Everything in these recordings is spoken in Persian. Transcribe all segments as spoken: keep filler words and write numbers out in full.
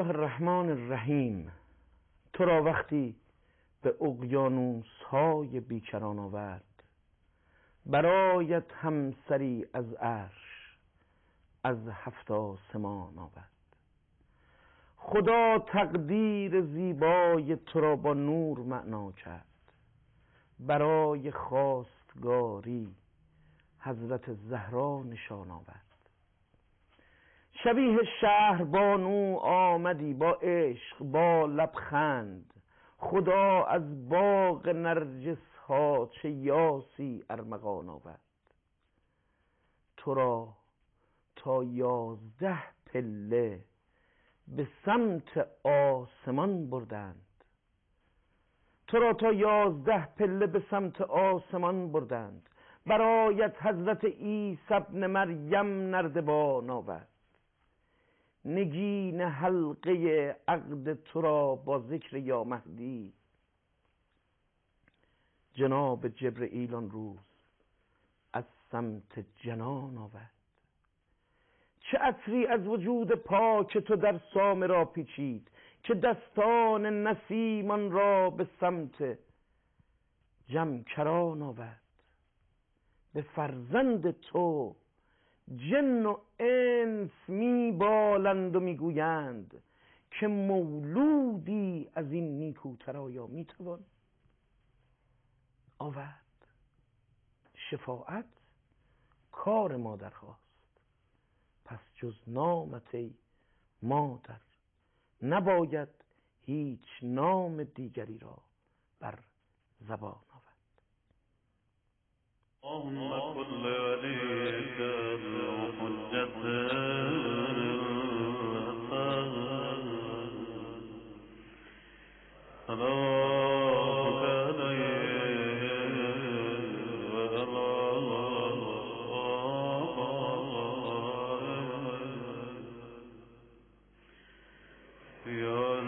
الله الرحمن الرحیم. تو را وقتی به اقیانوس‌های بیکران آورد، برایت همسری از عرش از هفت آسمان آورد. خدا تقدیر زیبای تو را با نور معنا کرد، برای خواستگاری حضرت زهرا نشان آورد. شبیه شهربانو آمدی با عشق با لبخند، خدا از باغ نرجس ها چه یاسی ارمغان آورد. تو را تا یازده پله به سمت آسمان بردند، تو را تا یازده پله به سمت آسمان بردند. برایت حضرت عیسی ابن مریم نردبان آورد. نگین حلقه عقد تو را با ذکر یا مهدی، جناب جبرئیل آن روز از سمت جنان آورد. چه عطری از وجود پاک تو در سامرا پیچید، که دستان نسیمان را به سمت جمکران آورد. به فرزند تو جن و انس می بالند و می گویند که مولودی از این نیکوتر آیا می توان آورد. شفاعت کار مادر خواست، پس جز نامت ای مادر نباید هیچ نام دیگری را بر زبان آورد. اللهم كل وليك الحجة صلوات عليه يا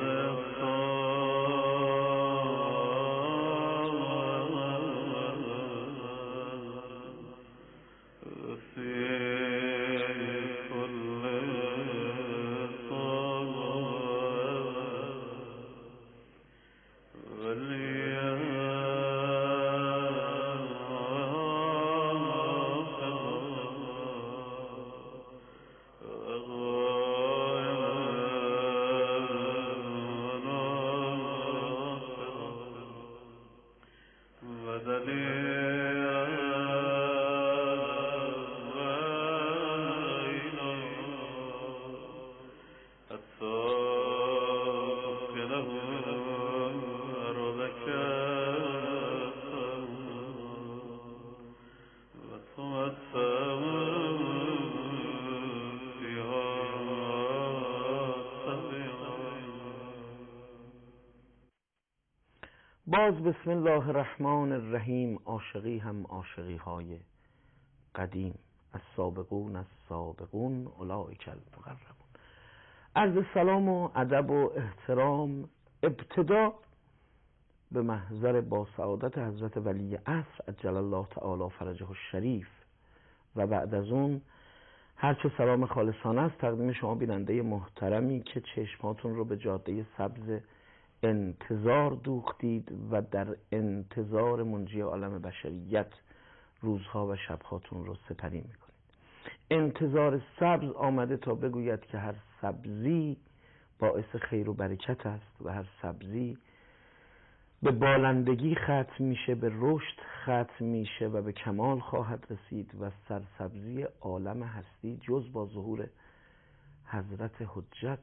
باز بسم الله الرحمن الرحیم. عاشقی هم عاشقی های قدیم، از سابقون از سابقون اولئک المقربون. عرض سلام و ادب و احترام ابتدا به محضر با سعادت حضرت ولی عصر عجل الله تعالی فرجه الشریف، و بعد از اون هرچه سلام خالصانه است تقدیم شما بیننده محترمی که چشماتون رو به جاده سبز انتظار دوختید و در انتظار منجی عالم بشریت روزها و شبهاتون رو سپری میکنید. انتظار سبز آمده تا بگوید که هر سبزی باعث خیر و برکت است و هر سبزی به بالندگی ختم میشه، به رشد ختم میشه و به کمال خواهد رسید و سرسبزی عالم هستی جز با ظهور حضرت حجت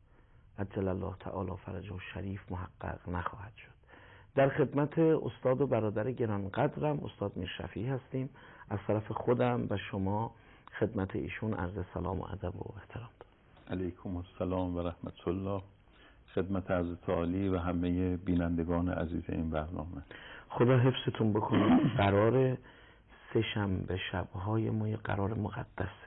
عجل الله تعالی فرجه الشریف محقق نخواهد شد. در خدمت استاد و برادر گرانقدرم استاد میرشفیعی هستیم. از طرف خودم و شما خدمت ایشون عرض سلام و ادب و احترام دارم. علیکم السلام و رحمت الله. خدمت حضرت عالی و همه بینندگان عزیز این برنامه. خدا حفظتون بکنه. قرار سه شنبه شب‌های ما یه قرار مقدسه.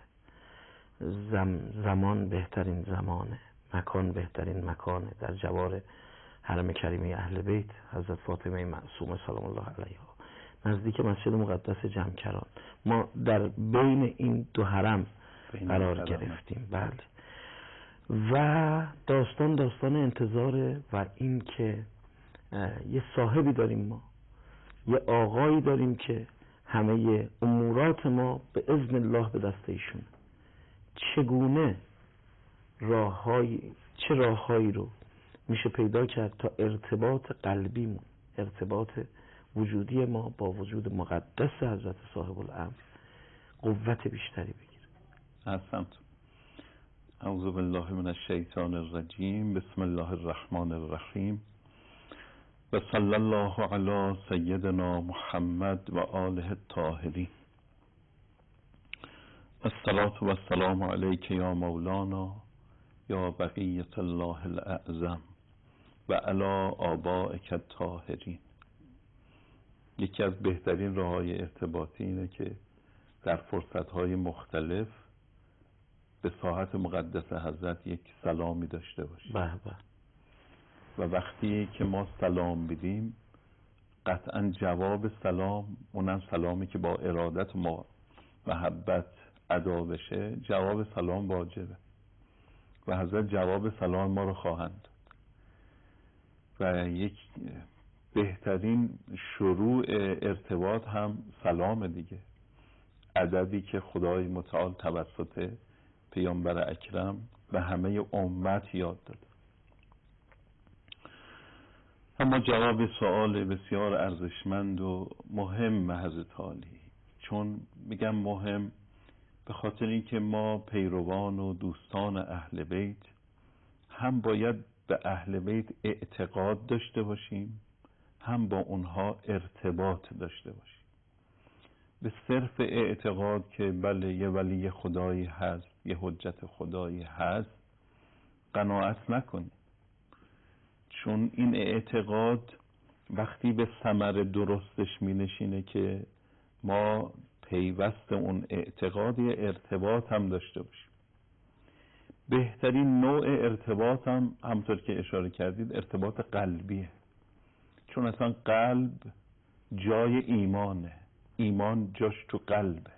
زم زمان بهترین زمانه، مکان بهترین مکانه، در جوار حرم کریمه اهل بیت حضرت فاطمه معصومه سلام الله علیها، نزدیک مسجد مقدس جمکران. ما در بین این دو حرم قرار گرفتیم. بله. و داستان داستان انتظاره و این که یه صاحبی داریم، ما یه آقایی داریم که همه امورات ما به اذن الله به دست ایشون. چگونه راههای چه راههایی رو میشه پیدا کرد تا ارتباط قلبیمون، ارتباط وجودی ما با وجود مقدس حضرت صاحب الامر قوت بیشتری بگیره. احسنت. اعوذ بالله من الشیطان الرجیم. بسم الله الرحمن الرحیم و صلی الله علی سیدنا محمد و آله الطاهرین. الصلاة و السلام علیک یا مولانا یا بقیت الله الاعظم و علی آبائک الطاهرین. یکی از بهترین راه‌های ارتباطی اینه که در فرصت‌های مختلف به ساحت مقدس حضرت یک سلامی داشته باشیم. به به. و وقتی که ما سلام بدیم قطعا جواب سلام، اونم سلامی که با ارادت و محبت ادا بشه، جواب سلام واجبه و حضرت جواب سلام ما رو خواهند. و یک بهترین شروع ارتباط هم سلام دیگه، ادبی که خدای متعال توسط پیامبر اکرم به همه امت یاد داده. اما جواب سوال بسیار ارزشمند و مهم حضرت عالی، چون میگم مهم به خاطر اینکه ما پیروان و دوستان اهل بیت هم باید به اهل بیت اعتقاد داشته باشیم، هم با اونها ارتباط داشته باشیم. به صرف اعتقاد که بله یه ولی خدایی هست، یه حجت خدایی هست، قناعت نکنیم، چون این اعتقاد وقتی به ثمر درستش می نشینه که ما پیوست اون اعتقاد یه ارتباط هم داشته باشیم. بهترین نوع ارتباط هم همطور که اشاره کردید ارتباط قلبیه، چون اصلا قلب جای ایمانه، ایمان جاش تو قلبه.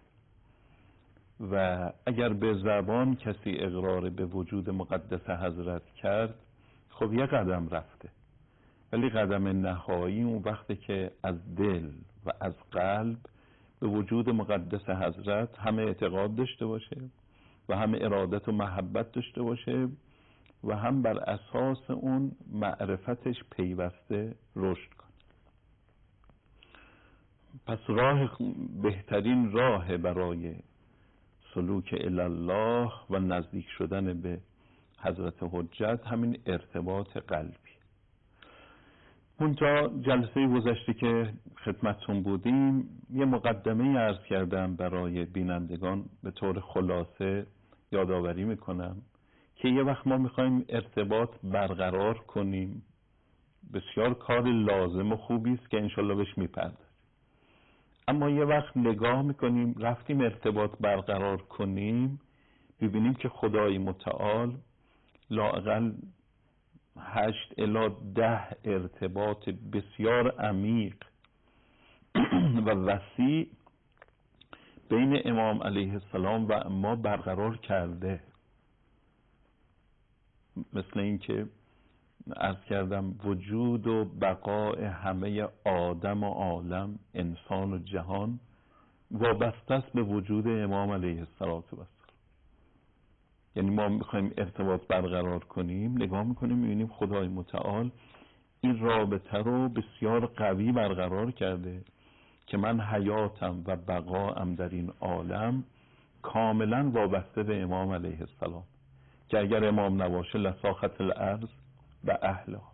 و اگر به زبان کسی اقرار به وجود مقدس حضرت کرد خب یه قدم رفته، ولی قدم نهایی اون وقتی که از دل و از قلب به وجود مقدس حضرت همه اعتقاد داشته باشه و همه ارادت و محبت داشته باشه و هم بر اساس اون معرفتش پیوسته رشد کنه. پس راه بهترین راه برای سلوک الله و نزدیک شدن به حضرت حجت همین ارتباط قلبی. منتها جلسه گذشته که خدمتتون بودیم یه مقدمه عرض کردم برای بینندگان، به طور خلاصه یادآوری میکنم که یه وقت ما میخوایم ارتباط برقرار کنیم، بسیار کار لازم و خوبی است که انشالله بهش میپردازیم. اما یه وقت نگاه میکنیم رفتیم ارتباط برقرار کنیم، ببینیم که خدای متعال لااقل هشت الی ده ارتباط بسیار عمیق و وسیع بین امام علیه السلام و ما برقرار کرده. مثل این که عرض کردم وجود و بقای همه آدم و عالم، انسان و جهان وابسته است به وجود امام علیه السلام. یعنی ما میخوایم ارتباط برقرار کنیم، نگاه میکنیم میبینیم خدای متعال این رابطه رو بسیار قوی برقرار کرده که من حیاتم و بقاام در این عالم کاملا وابسته به امام علیه السلام، که اگر امام نباشه لساخت الارض و اهلها.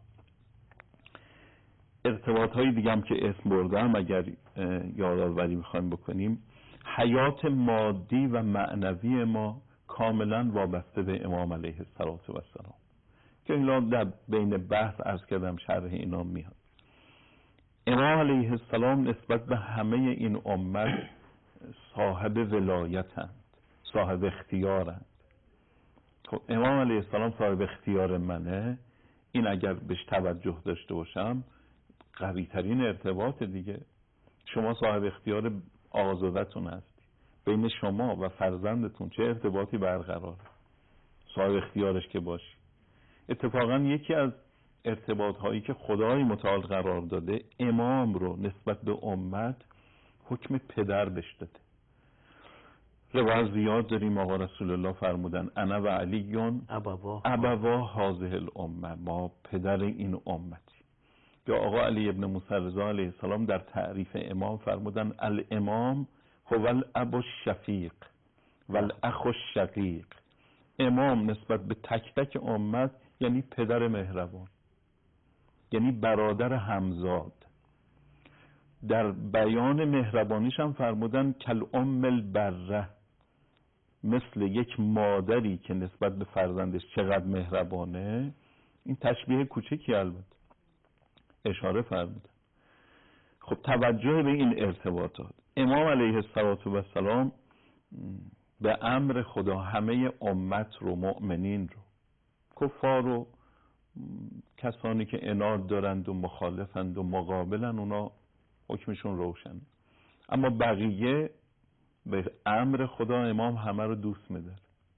ارتباط های دیگه هم که اسم بردم اگر یادآوری میخوایم بکنیم، حیات مادی و معنوی ما کاملا وابسته به امام علیه السلام که اینا در بین بحث عرض کردم شرح اینا میاد. امام علیه السلام نسبت به همه این امت صاحب ولایتند، صاحب اختیارند. خب امام علیه السلام صاحب اختیار منه، این اگر بهش توجه داشته باشم قوی ترین ارتباط دیگه. شما صاحب اختیار آزادتون هستی، بین شما و فرزندتون چه ارتباطی برقراره؟ صاحب اختیارش که باشی. اتفاقا یکی از ارتباط هایی که خدای متعال قرار داده، امام رو نسبت به امت حکم پدر بهش داده. روایت زیاد داریم آقا رسول الله فرمودن انا و علیون ابوا ابوا هذه الامه، ما پدر این امتی. یا آقا علی ابن موسی رضا علیه السلام در تعریف امام فرمودن الامام هو الاب الشفیق و الاخ الشقیق. امام نسبت به تک تک امت یعنی پدر مهربان، یعنی برادر همزاد. در بیان مهربانیش هم فرمودن کل ام البره، مثل یک مادری که نسبت به فرزندش چقدر مهربانه. این تشبیه کوچکی البته اشاره فرمودن. خب توجه به این ارتباطات، امام علیه السلام به امر خدا همه امت رو، مؤمنین رو، کفار رو، کسانی که عناد دارند و مخالفند و مقابلن، اونا حکمشون روشن. اما بقیه به امر خدا امام همه رو دوست می‌داره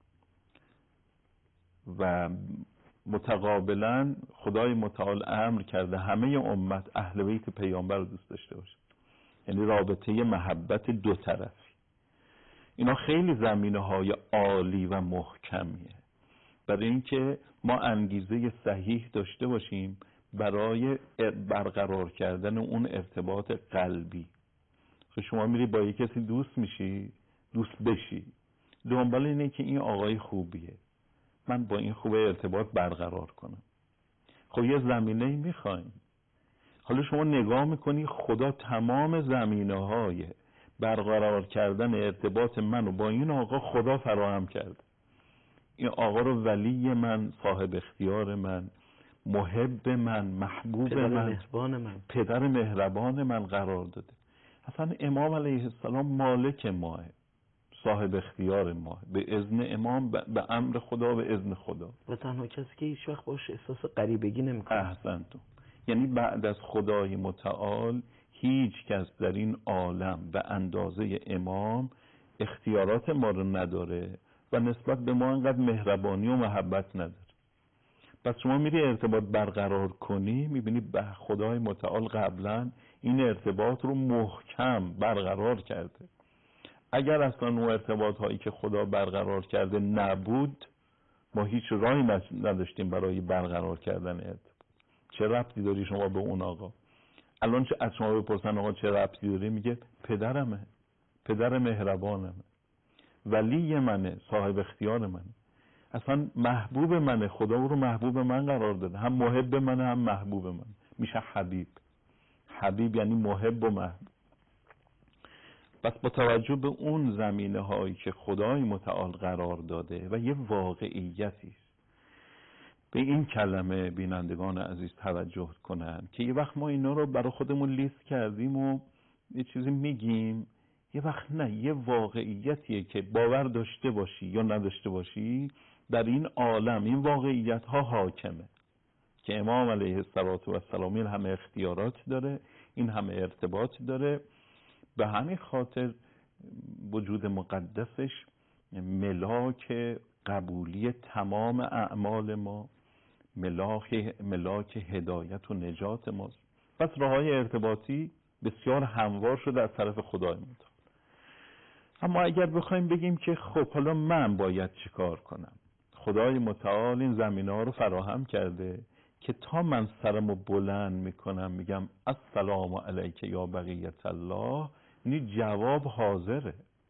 و متقابلا خدای متعال امر کرده همه امت اهل بیت پیامبر رو دوست داشته باشه، یعنی رابطه محبت دو طرفی. اینا خیلی زمینه‌های عالی و محکمیه برای اینکه ما انگیزه صحیح داشته باشیم برای برقرار کردن اون ارتباط قلبی. خب شما میری با یک کسی دوست میشی، دوست بشی، دنبال اینه که این آقای خوبیه، من با این خوبه ارتباط برقرار کنم. خب یه زمینه میخوایم. حالا شما نگاه میکنی خدا تمام زمینه‌های برقرار کردن ارتباط منو با این آقا خدا فراهم کرد. این آقا رو ولی من، صاحب اختیار من، محب من، محبوب پدر من، مهربان من، پدر مهربان من قرار داده. اصلا امام علیه السلام مالک ماه، صاحب اختیار ماه، به اذن امام، به امر خدا، به اذن خدا، و تنها کسی که هیچ وقت باش احساس غریبگی نمیکنه. احسنتون. یعنی بعد از خدای متعال هیچ کس در این عالم به اندازه امام اختیارات ما رو نداره و نسبت به ما انقدر مهربانی و محبت نداره. پس شما میری ارتباط برقرار کنی، میبینی به خدای متعال قبلا این ارتباط رو محکم برقرار کرده. اگر اصلا اون ارتباط هایی که خدا برقرار کرده نبود، ما هیچ راهی نداشتیم برای برقرار کردن ارتباط. چه ربطی داری شما به اون آقا؟ الان چه از شما بپرسن آقا چه ربطی داری، میگه پدرمه، پدر مهربانمه، ولی منه، صاحب اختیار منه، اصلا محبوب منه، خدا او رو محبوب من قرار داده، هم محب منه هم محبوب من، میشه حبیب. حبیب یعنی محب و محبوب. پس با توجه به اون زمینه هایی که خدای متعال قرار داده و یه واقعیتی است، به این کلمه بینندگان عزیز توجه کنن که یه وقت ما اینا رو برای خودمون لیست کردیم و یه چیزی میگیم، یه وقت نه، یه واقعیتیه که باور داشته باشی یا نداشته باشی در این عالم این واقعیت ها حاکمه که امام علیه السلام این همه اختیارات داره، این همه ارتباط داره. به همین خاطر وجود مقدسش ملاک قبولی تمام اعمال ما، ملاک ملاک هدایت و نجات ماست. پس راههای ارتباطی بسیار هموار شده از طرف خدای متعال. اما اگر بخوایم بگیم که خب حالا من باید چیکار کنم، خدای متعال این زمینه‌ها رو فراهم کرده که تا من سرمو بلند میکنم میگم السلام علیک یا بقیت الله، این جواب حاضره.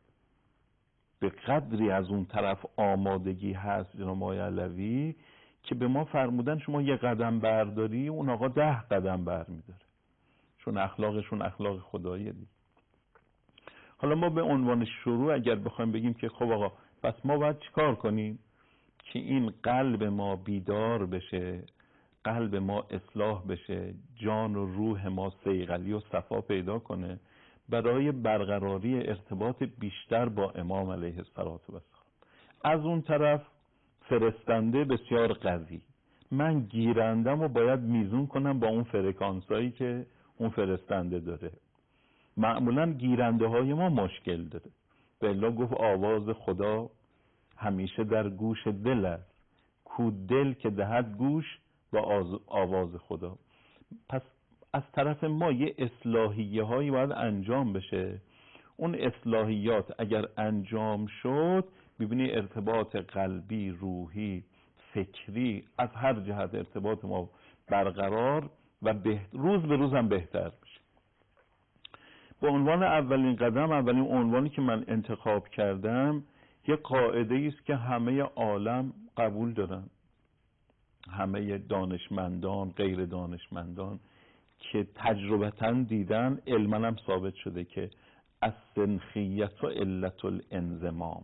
به قدری از اون طرف آمادگی هست جناب آقای علوی که به ما فرمودن شما یه قدم برداری اون آقا ده قدم بر میداره، چون اخلاقشون اخلاق خداییه دیگه. حالا ما به عنوان شروع اگر بخوایم بگیم که خب آقا پس ما باید چیکار کنیم که این قلب ما بیدار بشه، قلب ما اصلاح بشه، جان و روح ما صیقلی و صفا پیدا کنه برای برقراری ارتباط بیشتر با امام علیه السلام. از اون طرف فرستنده بسیار قوی، من گیرندم و باید میزون کنم با اون فرکانسایی که اون فرستنده داره. معمولا گیرنده های ما مشکل داره. به الله گفت آواز خدا همیشه در گوش دل است، کو دل که دهد گوش و آواز خدا. پس از طرف ما یه اصلاحیه هایی باید انجام بشه. اون اصلاحیات اگر انجام شد ببینی ارتباط قلبی، روحی، فکری، از هر جهت ارتباط ما برقرار و بهت... روز به روز هم بهتر میشه. به عنوان اولین قدم، اولین عنوانی که من انتخاب کردم یه قاعده است که همه عالم قبول دارن، همه دانشمندان، غیر دانشمندان که تجربتاً دیدن، علماً هم ثابت شده که از سنخیت و علت الانضمام،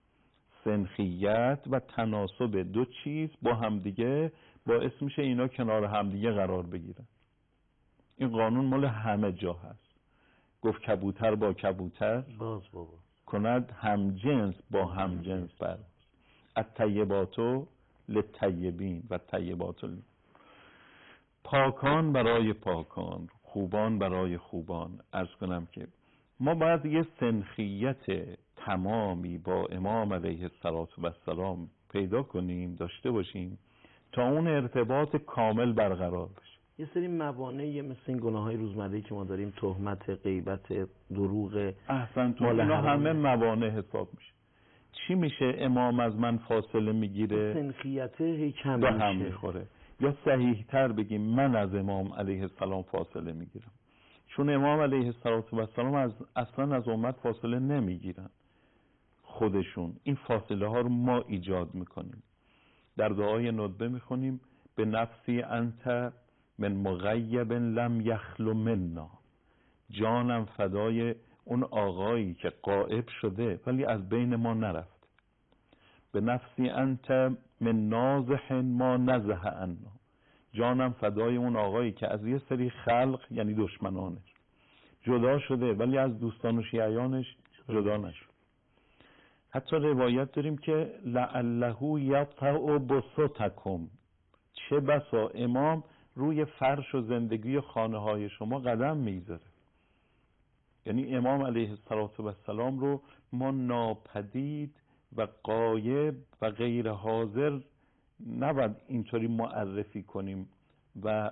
سنخیت و تناسب دو چیز با همدیگه باعث میشه اینا کنار همدیگه قرار بگیرن. این قانون مال همه جا هست. گفت کبوتر با کبوتر باز بابا کند همجنس با همجنس بر الطیباتو للطیبین و الطیباتو ل... پاکان برای پاکان، خوبان برای خوبان. عرض کنم که ما باید یه سنخیت تمامی با امام علیه السلام پیدا کنیم، داشته باشیم تا اون ارتباط کامل برقرار بشه. یه سری موانعی مثل این گناههای روزمره‌ای که ما داریم، تهمت، غیبت، دروغ، احسن تو اینا همه موانع حساب میشه. چی میشه؟ امام از من فاصله میگیره، سنخیت هی کم به میشه، هم میخوره. یا صحیح تر بگیم من از امام علیه السلام فاصله میگیرم، چون امام علیه السلام از اصلا از امت فاصله نمیگیرن خودشون. این فاصله ها رو ما ایجاد میکنیم. در دعای ندبه میخونیم به نفسی انت من مغیب لم یخلو منا، جانم فدای اون آقایی که غائب شده ولی از بین ما نرفت. به نفسی انت من نازح ما نزح عنا، جانم فدای اون آقایی که از یه سری خلق یعنی دشمنانش جدا شده ولی از دوستان و شیعیانش جدا نشد. حتی روایت داریم که لعله یطأ بسطکم، چه بسا امام روی فرش و زندگی و خانه های شما قدم میذاره. یعنی امام علیه السلام رو ما ناپدید و غایب و غیر حاضر نباید اینطوری معرفی کنیم و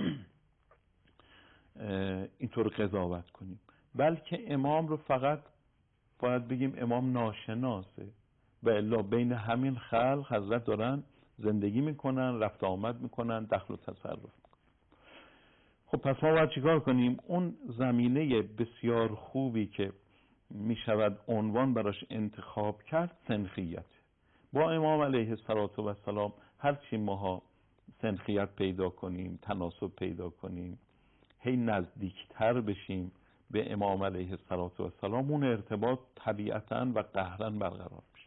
اینطور قضاوت کنیم، بلکه امام رو فقط باید بگیم امام ناشناسه و الا بین همین خلق حضرت دارن زندگی میکنن، رفت آمد میکنن، دخل و تصرف میکنن. خب پس ما باید چیکار کنیم؟ اون زمینه بسیار خوبی که میشود عنوان براش انتخاب کرد سنخیت. با امام علیه السلام هرچی ماها سنخیت پیدا کنیم، تناسب پیدا کنیم، هی نزدیکتر بشیم به امام علیه السلام، اون ارتباط طبیعتاً و قهراً برقرار میشه.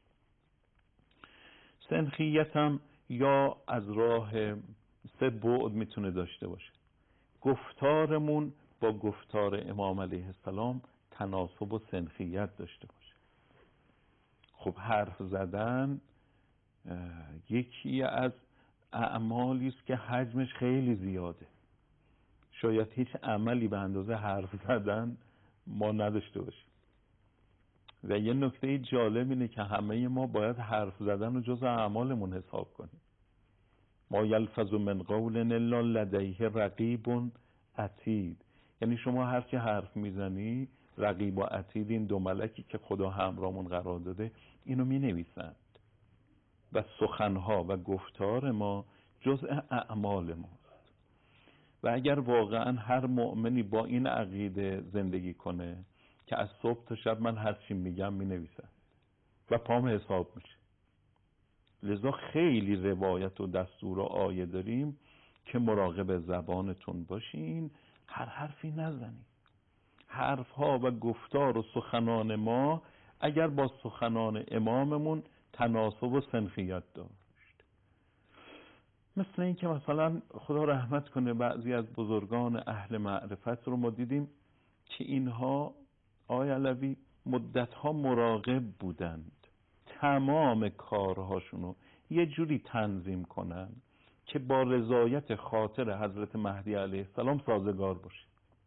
سنخیت هم یا از راه سه بعد میتونه داشته باشه. گفتارمون با گفتار امام علیه السلام تناسب و سنخیت داشته باشه. خب حرف زدن یکی از اعمالی است که حجمش خیلی زیاده. شاید هیچ عملی به اندازه حرف زدن ما نداشته باشیم. و یه نکته جالب اینه که همه ما باید حرف زدن رو جز اعمالمون حساب کنیم. ما یلفظ من قول الا لدیه رقیب عتید، یعنی شما هر چی حرف میزنی رقیب و عتید، این دو ملکی که خدا همراهمون قرار داده اینو می نویسند و سخنها و گفتار ما جزء اعمال ماست. و اگر واقعا هر مؤمنی با این عقیده زندگی کنه که از صبح تا شب من هر چی میگم می نویسم و پام حساب میشه. لذا خیلی روایت و دستور و آیه داریم که مراقب زبانتون باشین، هر حرفی نزنید. حرفها و گفتار و سخنان ما اگر با سخنان اماممون تناسب و سنخیت داشت، مثل این که مثلا خدا رحمت کنه بعضی از بزرگان اهل معرفت رو ما دیدیم که اینها آقای علوی مدتها مراقب بودند تمام کارهاشونو یه جوری تنظیم کنن که با رضایت خاطر حضرت مهدی علیه السلام سازگار باشه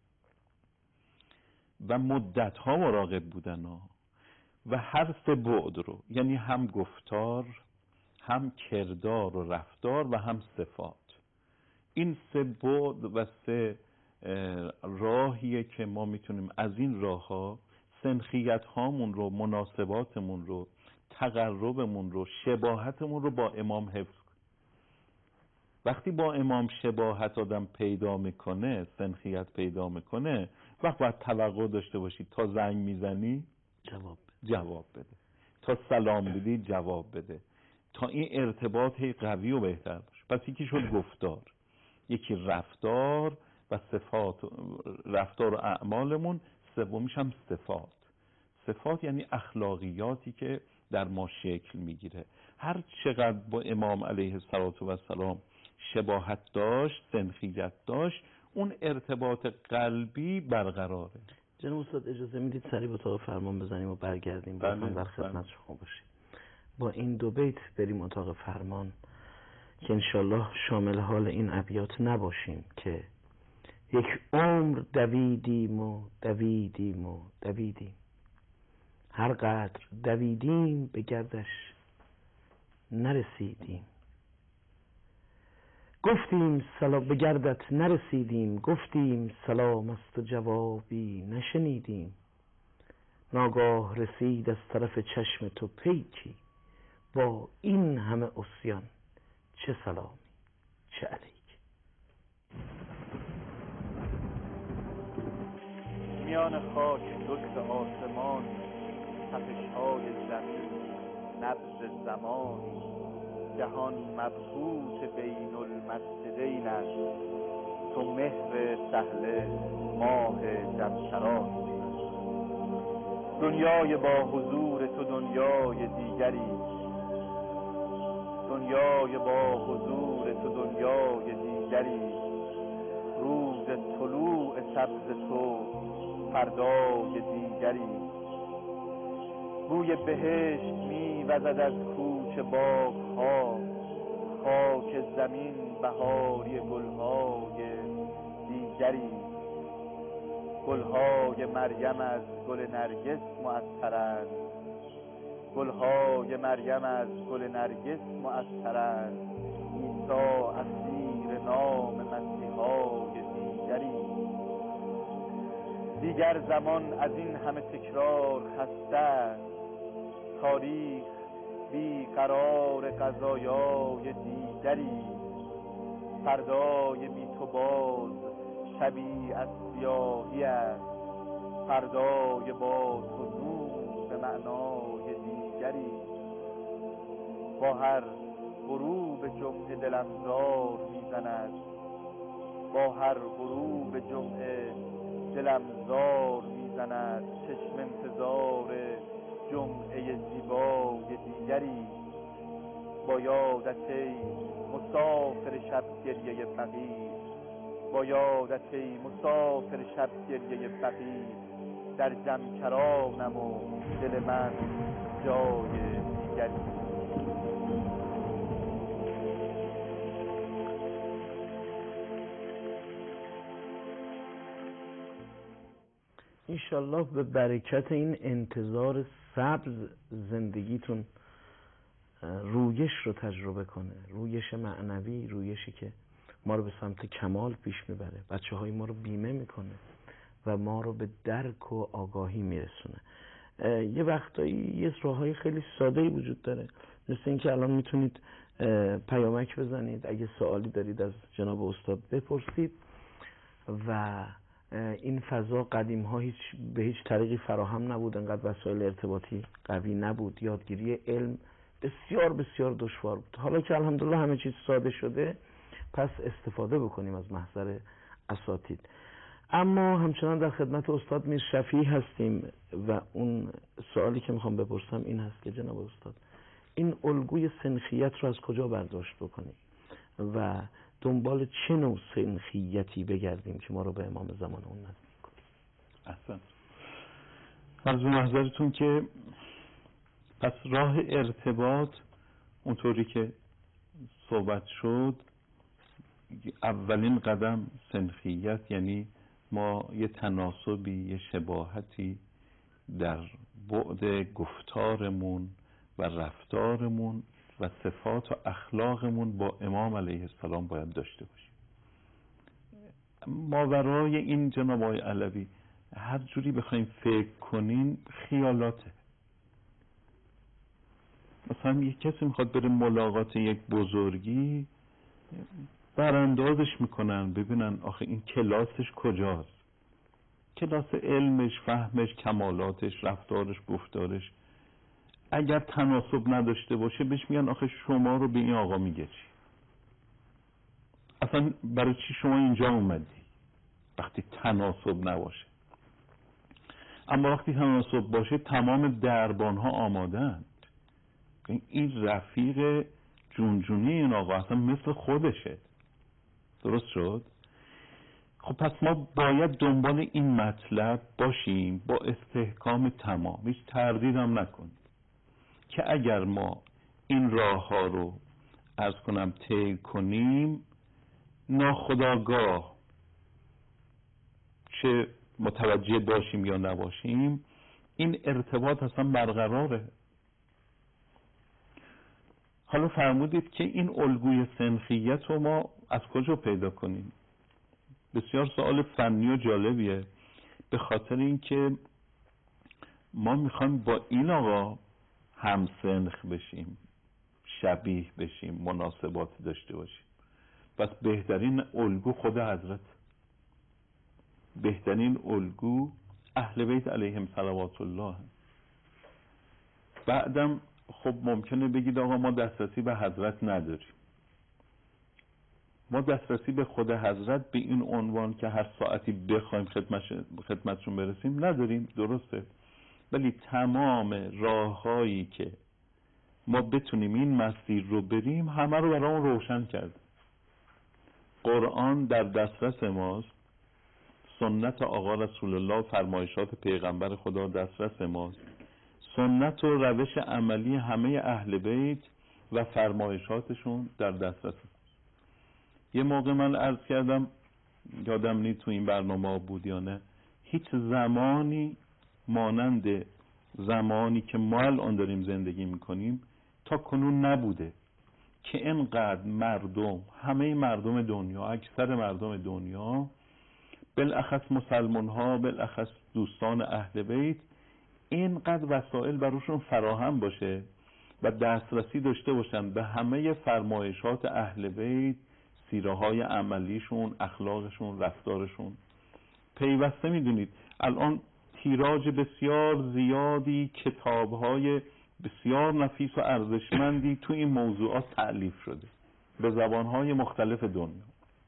و مدتها مراقب بودن ها. و هر سه بعد رو، یعنی هم گفتار، هم کردار و رفتار و هم صفات. این سه بعد و سه راهیه که ما میتونیم از این راه ها سنخیت هامون رو، مناسباتمون رو، تقربمون رو، شباهتمون رو با امام حفظ کنیم. وقتی با امام شباهت آدم پیدا میکنه، سنخیت پیدا میکنه، وقت باید توقع داشته باشی تا زنگ میزنی جواب جواب بده، تا سلام بدی جواب بده، تا این ارتباط قوی و بهتر باشه. پس یکی شد گفتار، یکی رفتار و صفات، رفتار و اعمالمون. سومیش هم صفات. صفات یعنی اخلاقیاتی که در ما شکل میگیره. هر چقدر با امام علیه السلام شباهت داشت، سنخیت داشت، اون ارتباط قلبی برقراره. جناب استاد اجازه میدید سریع به اتاق فرمان بزنیم و برگردیم با هم در خدمت شما باشیم. با این دو بیت بریم اتاق فرمان که انشالله شامل حال این ابیات نباشیم که یک عمر دویدیم و دویدیم و دویدیم، هر قدر دویدیم به گردش نرسیدیم. گفتیم سلام به گردت نرسیدیم، گفتیم سلام است و جوابی نشنیدیم. ناگاه رسید از طرف چشم تو پیکی، با این همه عصیان چه سلامی چه علیک. میان خاک لطف آسمان، تپش‌های زمین نبض زمانی. جهان مبهوت بین المسجدین است، تو مهر سهل ماه جمشرانی. دنیای با حضور تو دنیای دیگری، دنیای با حضور تو دنیای دیگری. روز طلوع سبز تو فردای دیگری. بوی بهشت می وزد از کوچه باغ‌ها، خاک زمین بهاری گل‌های دیگری. گل‌های مریم از گل نرگس معطرند، گل‌های مریم از گل نرگس معطرند. عیسی اسیر نام مسیحای دیگری. دیگر زمان از این همه تکرار خسته است، تاریخ بی قرار قضایای دیگری. فردای بی تو باز شبی از سیاهی است، فردای با تو نور به معنای دیگری. با هر غروب جمعه دلم زار میزند، با هر غروب جمعه دلم زار میزند. چشم انتظار جمعه زیبای دیگری. با یادت ای مسافر شب گریه فقیر، با یادت ای مسافر شب گریه فقیر. در جمکرانم و دل من جای دیگری. انشالله به برکت این انتظار سبز زندگیتون رویش رو تجربه کنه، رویش معنوی، رویشی که ما رو به سمت کمال پیش میبره، بچه های ما رو بیمه میکنه و ما رو به درک و آگاهی میرسونه. یه وقتایی یه راههای خیلی ساده‌ای وجود داره، مثل این که الان میتونید پیامک بزنید، اگه سوالی دارید از جناب استاد بپرسید و این فضا قدیم ها هیچ به هیچ طریقی فراهم نبود، انقدر وسایل ارتباطی قوی نبود، یادگیری علم بسیار بسیار دشوار بود. حالا که الحمدلله همه چیز ساده شده، پس استفاده بکنیم از محضر اساتید. اما همچنان در خدمت استاد میر شفیعی هستیم و اون سوالی که میخوام بپرسم این هست که جناب استاد این الگوی سنخیت رو از کجا برداشت بکنیم و دنبال چه نوع سنخیتی بگردیم که ما رو به امام زمان اون نزدیک کنیم؟ احسن. از محضرتون که پس راه ارتباط اونطوری که صحبت شد، اولین قدم سنخیت، یعنی ما یه تناسبی، یه شباهتی در بعد گفتارمون و رفتارمون و صفات و اخلاقمون با امام علیه السلام باید داشته باشیم. ماورای این جناب آقای علوی هر جوری بخوایم فکر کنین خیالاته. مثلا یک کسی میخواد بره ملاقات یک بزرگی، براندازش میکنن ببینن آخه این کلاسش کجاست، کلاس علمش، فهمش، کمالاتش، رفتارش، گفتارش. اگر تناسب نداشته باشه بهش میگن آخه شما رو به این آقا میگه چی؟ اصلا برای چی شما اینجا اومدی؟ وقتی تناسب نباشه. اما وقتی تناسب باشه تمام دربان ها آمادند. این رفیق جونجونی این آقا اصلا مثل خودشه. درست شد؟ خب پس ما باید دنبال این مطلب باشیم با استحکام تمام، هیچ تردید هم نکنیم که اگر ما این راه ها رو عرض کنم طی کنیم، ناخودآگاه چه متوجه باشیم یا نباشیم این ارتباط اصلا برقراره. حالا فرمودید که این الگوی سنخیت رو ما از کجا پیدا کنیم؟ بسیار سوال فنی و جالبیه، به خاطر اینکه ما میخوایم با این آقا هم سنخ بشیم، شبیه بشیم، مناسبات داشته باشیم. پس بهترین الگو خود حضرت، بهترین الگو اهل بیت علیهم صلوات الله. بعدم خب ممکنه بگید آقا ما دسترسی به حضرت نداریم. ما دسترسی به خود حضرت به این عنوان که هر ساعتی بخوایم خدمتشون برسیم نداریم، درسته، ولی تمام راههایی که ما بتونیم این مسیر رو بریم همه رو برامون روشن کرد. قرآن در دسترس ماست، سنت آقا رسول الله، فرمایشات پیغمبر خدا دسترس ماست، سنت و روش عملی همه اهل بیت و فرمایشاتشون در دسترس ماست. یه موقع من عرض کردم، یادم نی تو این برنامه بود یا نه، هیچ زمانی مانند زمانی که ما الان داریم زندگی میکنیم تا کنون نبوده که اینقدر مردم، همه مردم دنیا، اکثر مردم دنیا، بالاخص مسلمان ها، بالاخص دوستان اهل بیت، اینقدر وسایل براشون فراهم باشه و دسترسی داشته باشن به همه فرمایشات اهل بیت، سیره های عملیشون، اخلاقشون، رفتارشون. پیوسته میدونید الان تیراژ بسیار زیادی کتاب‌های بسیار نفیس و ارزشمندی تو این موضوعات تألیف شده به زبان‌های مختلف دنیا.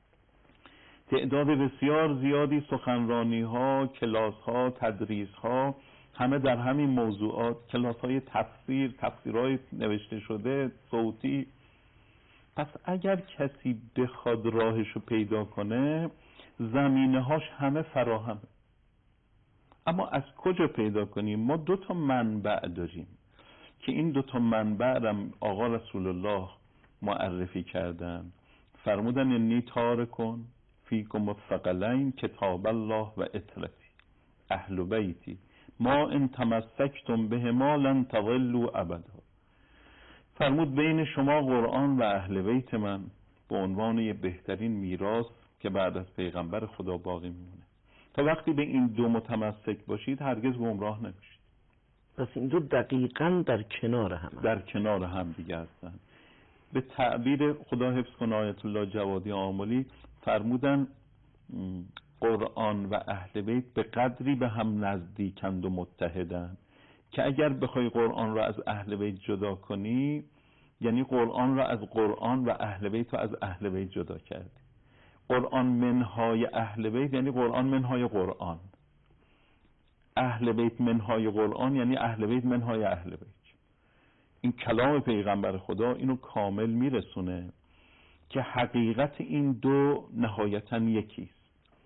تعداد بسیار زیادی سخنرانی‌ها، کلاس‌ها، تدریس‌ها، همه در همین موضوعات، کلاس‌های تفسیر، تفسیرهای نوشته شده، صوتی. پس اگر کسی بخواد راهشو پیدا کنه زمینه‌هاش همه فراهمه. اما از کجا پیدا کنیم؟ ما دو تا منبع داریم که این دو تا منبع را آقا رسول الله معرفی کردن. فرمودن انی تارکن فیکم الثقلین کتاب الله و اطرتی اهل بیتی ما ان تمسکتم بهما لن تضلوا ابدا. فرمود بین شما قرآن و اهل بیت من به عنوان یه بهترین میراث که بعد از پیغمبر خدا باقی میمونه. تا وقتی به این دو متمسک باشید هرگز گمراه نمیشید. پس این دو دقیقاً در کنار هم در کنار هم دیگه هستن. به تعبیر خدا حفظ کن آیت الله جوادی آملی فرمودن قرآن و اهل بیت به قدری به هم نزدیکند و متحدن که اگر بخوای قرآن را از اهل بیت جدا کنی یعنی قرآن را از قرآن و اهل بیت را از اهل بیت جدا کردی. قرآن منهای اهل بیت یعنی قرآن منهای قرآن، اهل بیت منهای قرآن یعنی اهل بیت منهای اهل بیت. این کلام پیغمبر خدا اینو کامل میرسونه که حقیقت این دو نهایتاً یکیست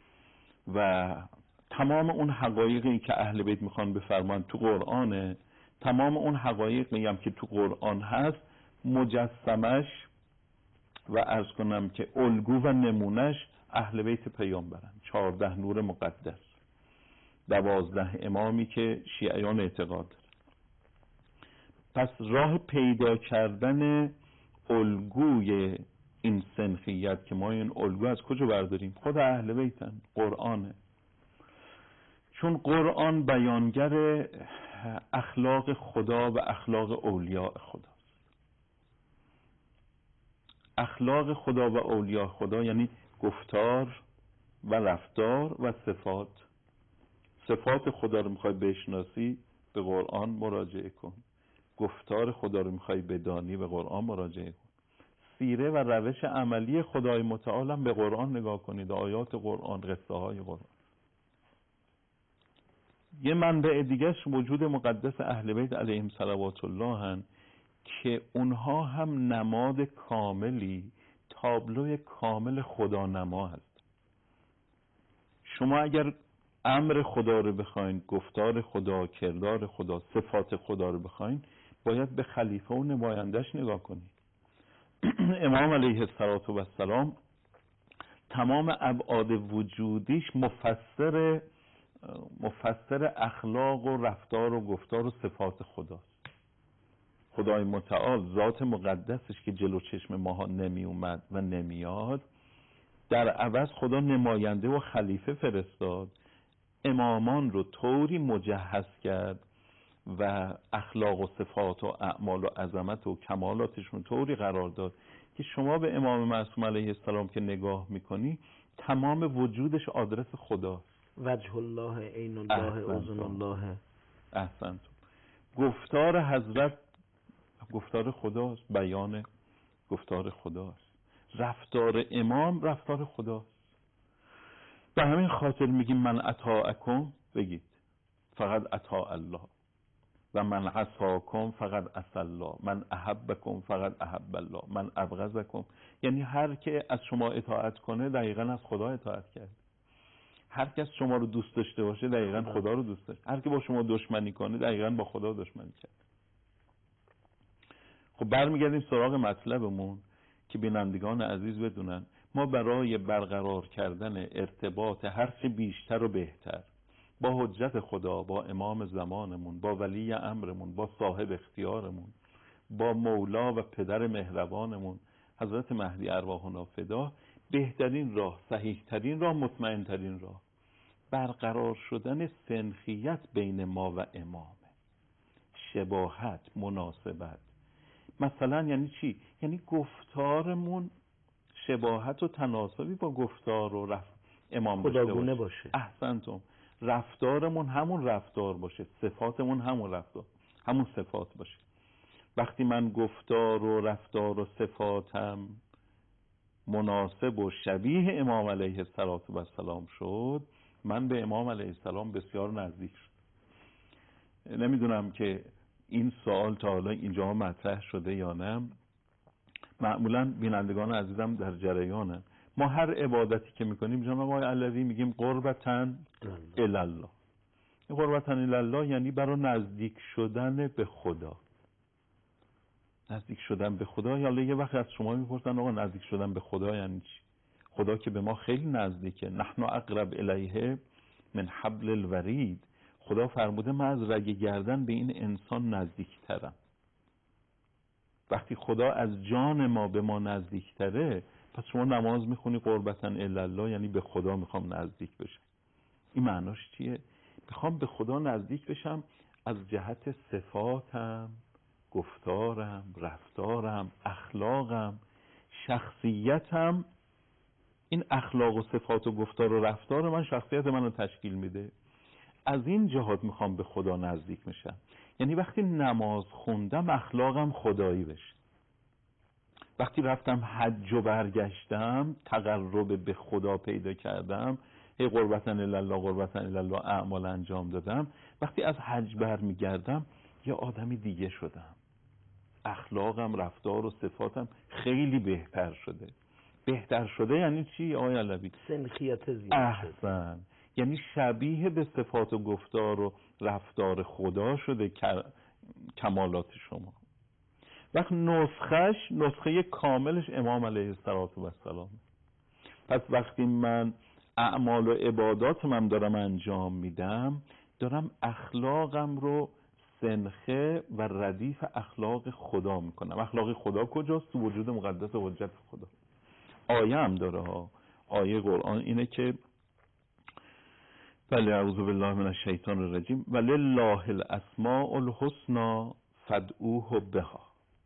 و تمام اون حقایقی که اهل بیت میخوان بفرمان تو قرآنه، تمام اون حقایقی هم که تو قرآن هست مجسمش و عرض کنم که الگو و نمونش اهل بیت پیامبرن. چهارده نور مقدس، دوازده امامی که شیعیان اعتقاد دارن. پس راه پیدا کردن الگوی این سنخیت که ما این الگو از کجا برداریم؟ خود اهل بیتن، قرآنه. چون قرآن بیانگر اخلاق خدا و اخلاق اولیاء خداست. اخلاق خدا و اولیاء خدا یعنی گفتار و رفتار و صفات. صفات خدا رو میخوای بشناسی به قرآن مراجعه کن، گفتار خدا رو میخوای بدانی به قرآن مراجعه کن، سیره و روش عملی خدای متعال هم به قرآن نگاه کنید، آیات قرآن، قصه های قرآن. یه منبع دیگهش وجود مقدس اهل بیت علیهم صلوات الله هن که اونها هم نماد کاملی، تابلوی کامل خدا نما هست. شما اگر امر خدا رو بخواین، گفتار خدا، کردار خدا، صفات خدا رو بخواین، باید به خلیفه و نمایندش نگاه کنید. امام علیه السلام تمام ابعاد وجودیش مفسر مفسر اخلاق و رفتار و گفتار و صفات خداست. خدای متعال ذات مقدسش که جلو چشم ماها نمی اومد و نمیاد، در عوض خدا نماینده و خلیفه فرستاد، امامان رو طوری مجهز کرد و اخلاق و صفات و اعمال و عظمت و کمالاتشون طوری قرار داد که شما به امام معصوم علیه السلام که نگاه میکنی تمام وجودش آدرس خداست. وجه الله، عین الله، اذن الله. احسنت. گفتار حضرت گفتار خداست، بیان گفتار خداست، رفتار امام رفتار خداست. به همین خاطر میگیم من اطاعکم بگید فقط اطاع الله و من عصاکم فقط عصا الله، من احبکم فقط احب الله، من ابغضکم. یعنی هر که از شما اطاعت کنه دقیقاً از خدا اطاعت کرد. هر کس شما رو دوست داشته باشه دقیقاً خدا رو دوست داشت. هر که با شما دشمنی کنه دقیقاً با خدا دشمنی کرد. خب برمیگردیم سراغ مطلبمون که بینندگان عزیز بدونن ما برای برقرار کردن ارتباط هرچه بیشتر و بهتر با حجت خدا، با امام زمانمون، با ولی امرمون، با صاحب اختیارمون، با مولا و پدر مهربانمون حضرت مهدی ارواحنا فدا، بهترین راه، صحیح ترین راه، مطمئن ترین راه برقرار شدن سنخیت بین ما و امامه. شباهت، مناسبت. مثلا یعنی چی؟ یعنی گفتارمون شباهت و تناسبی با گفتار و رفت امام خداگونه باشه. احسنتم. رفتارمون همون رفتار باشه، صفاتمون همون رفتار همون صفات باشه. وقتی من گفتار و رفتار و صفاتم مناسب و شبیه امام علیه السلام شد، من به امام علیه السلام بسیار نزدیک شد. نمیدونم که این سوال تا حالا اینجا مطرح شده یا نه. معمولا بینندگان عزیزم در جریانه، ما هر عبادتی که میکنیم جناب آقای علوی میگیم قربتن الله. این قربتن الله یعنی برای نزدیک شدن به خدا. نزدیک شدن به خدا. یا یه وقت از شما میپرسن آقا نزدیک شدن به خدا یعنی چی؟ خدا که به ما خیلی نزدیکه. نحن اقرب الیه من حبل الورید. خدا فرموده من از رگ گردن به این انسان نزدیکترم. وقتی خدا از جان ما به ما نزدیکتره، پس شما نماز میخونی قربتن الله یعنی به خدا میخوام نزدیک بشم. این معناش چیه؟ میخوام به خدا نزدیک بشم از جهت صفاتم، گفتارم، رفتارم، اخلاقم، شخصیتم. این اخلاق و صفات و گفتار و رفتار من شخصیت منو تشکیل میده. از این جهات میخوام به خدا نزدیک میشم. یعنی وقتی نماز خوندم اخلاقم خدایی بشه. وقتی رفتم حج و برگشتم تقرب به خدا پیدا کردم، هی قربتن الله قربتن الله اعمال انجام دادم، وقتی از حج برمیگردم یه آدمی دیگه شدم. اخلاقم، رفتار و صفاتم خیلی بهتر شده. بهتر شده یعنی چی آقای علوی؟ سنخیت زیاد. احسن. یعنی شبیه به صفات و گفتار و رفتار خدا شده کمالات شما. وقت نسخش نسخه کاملش امام علیه السلام. پس وقتی من اعمال و عبادات من دارم انجام میدم، دارم اخلاقم رو، سنخه و ردیف اخلاق خدا میکنم. اخلاق خدا کجاست؟ تو وجود مقدس حجت خدا. آیه هم داره ها. آیه قرآن اینه که بله اعوذ بالله من الشیطان الرجیم ولله الاسماء الحسنى فادعوه بها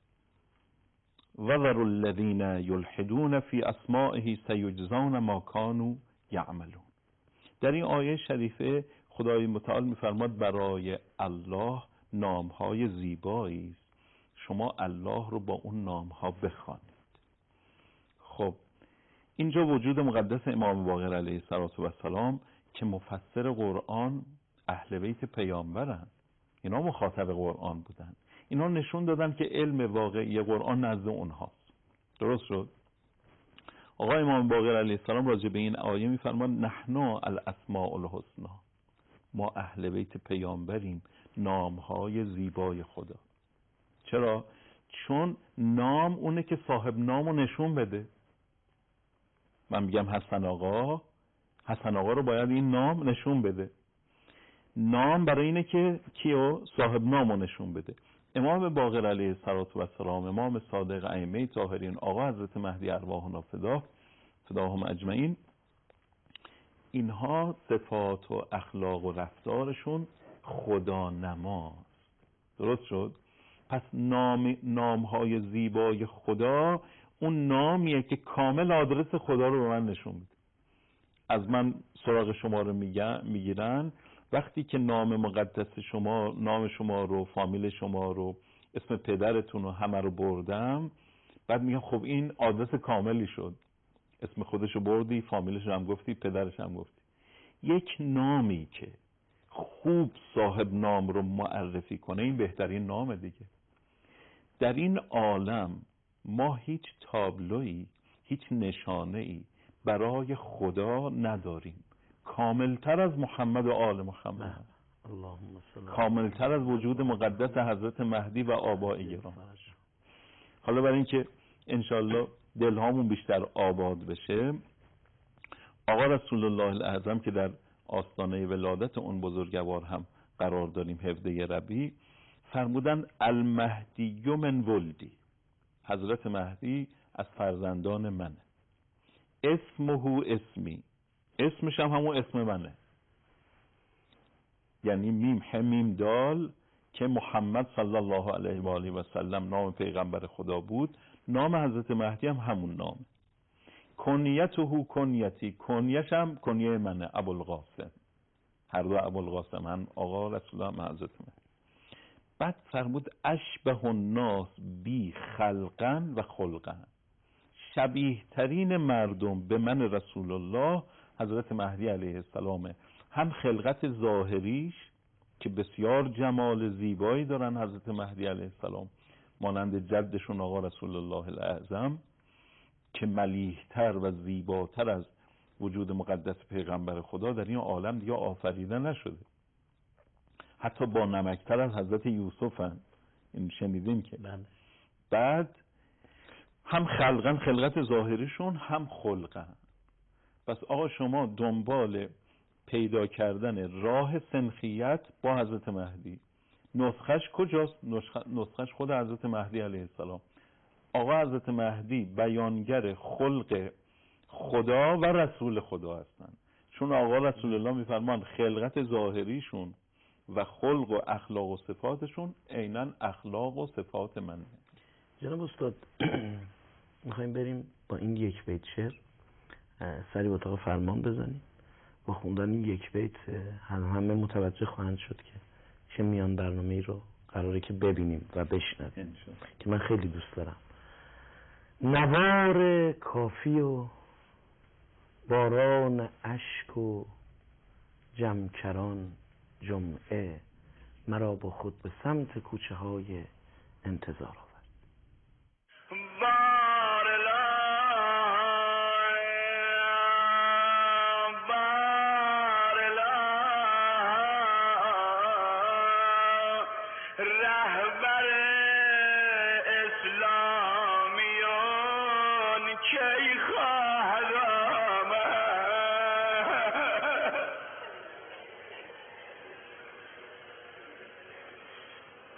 وذروا الذین یلحدون فی اسمائه سیجزون ما کانوا یعملون. در این آیه شریفه خدای متعال میفرماد برای الله نامهای زیبایی است، شما الله رو با اون نامها بخوانید. خب اینجا وجود مقدس امام باقر علیه السلام که مفسر قرآن اهل بیت پیامبرن، اینا مخاطب قرآن بودن، اینا نشون دادن که علم واقعی قرآن نزد اونهاست. درست شد؟ آقا امام باقر علیه السلام راجع به این آیه میفرماد نحنا الاسماء الحسنى، ما اهل بیت پیامبریم، نامهای زیبای خدا. چرا؟ چون نام اونه که صاحب نامو نشون بده. من میگم حسن آقا، حسن آقا رو باید این نام نشون بده. نام برای اینه که کیو؟ صاحب نامو نشون بده. امام باقر علیه السلام، امام صادق ائمه طاهرین، آقا حضرت مهدی ارواحنا فدا فداهم اجمعین، اینها صفات و اخلاق و رفتارشون خدا نماست. درست شد؟ پس نام نامهای زیبای خدا اون نامیه که کامل آدرس خدا رو به من نشون میده. از من سراغ شما رو میگیرن وقتی که نام مقدس شما، نام شما رو، فامیل شما رو، اسم پدرتون رو همه رو بردم، بعد میگم خب این آدرس کاملی شد. اسم خودش رو بردی، فامیلش رو هم گفتی، پدرش هم گفتی. یک نامی که خوب صاحب نام رو معرفی کنه این بهترین نام دیگه. در این عالم ما هیچ تابلویی، هیچ نشانه‌ای برای خدا نداریم کاملتر از محمد و آل محمد، کاملتر از وجود مقدس حضرت مهدی و آباء گرام. حالا برای اینکه انشالله دلهامون بیشتر آباد بشه، آقا رسول الله الاعظم که در آستانه ولادت اون بزرگوار هم قرار داریم، هفده ربیع، فرمودن المهدی من ولدی، حضرت مهدی از فرزندان منه، اسمه اسمی، اسمش هم همون اسم منه، یعنی میم همیم دال که محمد صلی الله علیه و آله و سلم نام پیغمبر خدا بود، نام حضرت مهدی هم همون نام. کنیته کنیتی، کنیش هم کنیه منه، ابوالقاسم، هر دو ابوالقاسم، هم آقا رسول الله هم حضرت مهدی. بعد فرمود اشبه الناس بی خلقا و خلقا، شبیه ترین مردم به من رسول الله حضرت مهدی علیه السلامه، هم خلقت ظاهریش که بسیار جمال زیبایی دارن حضرت مهدی علیه السلام، مانند جدشون آقا رسول الله الاعظم که ملیحتر و زیباتر از وجود مقدس پیغمبر خدا در این عالم دیگه آفریده نشده، حتی با نمکتر از حضرت یوسف هم. این شنیدیم که بله. بعد هم خلقن، خلقت ظاهریشون، هم خلقن. پس آقا شما دنبال پیدا کردن راه سنخیت با حضرت مهدی، نسخش کجاست؟ نسخش خود حضرت مهدی علیه السلام. آقا حضرت مهدی بیانگر خلق خدا و رسول خدا هستند، چون آقا رسول الله میفرمان خلقت ظاهریشون و خلق و اخلاق و صفاتشون عیناً اخلاق و صفات منه. جناب استاد میخوایم بریم با این یک بیت شعر سری به اتاق فرمان بزنیم، با خوندن این یک بیت همه متوجه خواهند شد که چه میان برنامه‌ای رو قراره که ببینیم و بشنویم که من خیلی دوست دارم. نوار کافی و باران اشک و جمکران جمعه، مرا با خود به سمت کوچه های انتظار آورد.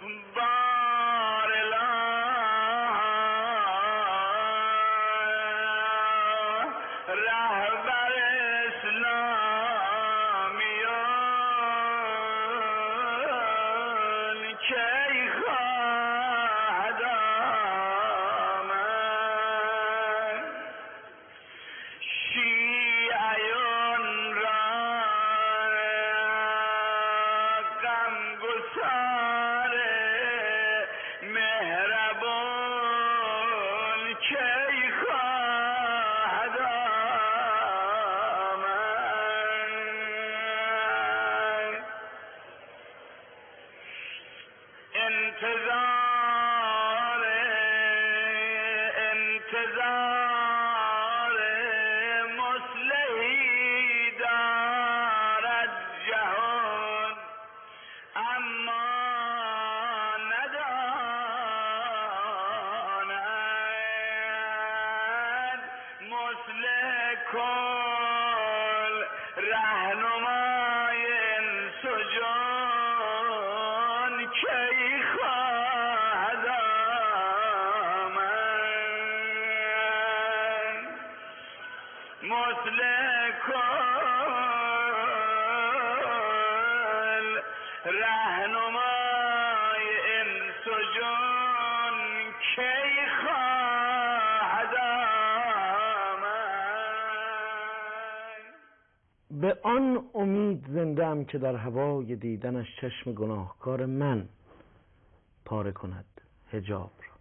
به آن امید زنده‌ام که در هوای دیدنش چشم گناهکار من پاره کند حجاب را.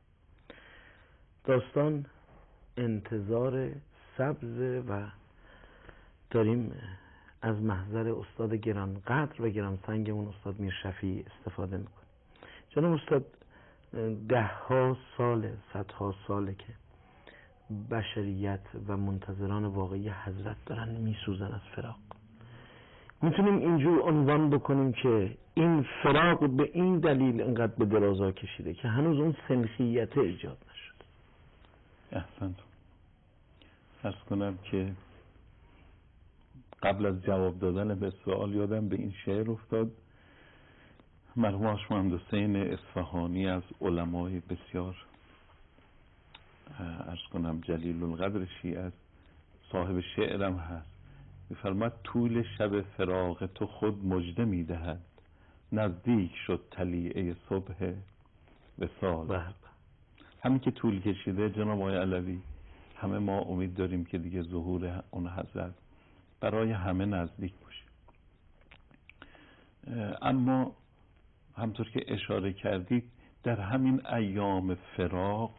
داستان انتظار سبز و داریم از محضر استاد گرانقدر و گرانسنگمون استاد میر شفیعی استفاده میکنیم. جناب استاد ده ها ساله صدها ساله که بشریت و منتظران واقعی حضرت دارن میسوزن از فراق. میتونیم اینجور عنوان بکنیم که این فراق به این دلیل انقدر به درازا کشیده که هنوز اون سنخیت ایجاد نشد. احسنت. عرض کنم که قبل از جواب دادن به سوال یادم به این شعر افتاد. مرحوم حاج محمد حسین اصفهانی از علمای بسیار عرض کنم جلیل القدر شیعه صاحب شعرم هست، می‌فرماید طول شب فراق تو خود مژده می‌دهد، نزدیک شد طلیعه صبح وصال. همین که طول کشیده جناب آقای علوی، همه ما امید داریم که دیگه ظهور اون حضرت برای همه نزدیک باشه. اما همطور که اشاره کردید در همین ایام فراق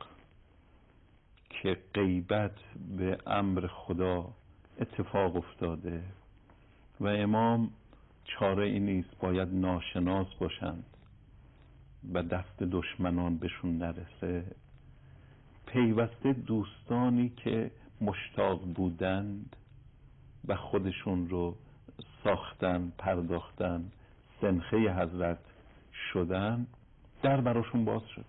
که غیبت به امر خدا اتفاق افتاده و امام چاره ای نیست، باید ناشناس باشند و دست دشمنان بهشون نرسه، پیوسته دوستانی که مشتاق بودند و خودشون رو ساختن پرداختن سنخه حضرت شدن، در براشون باز شده.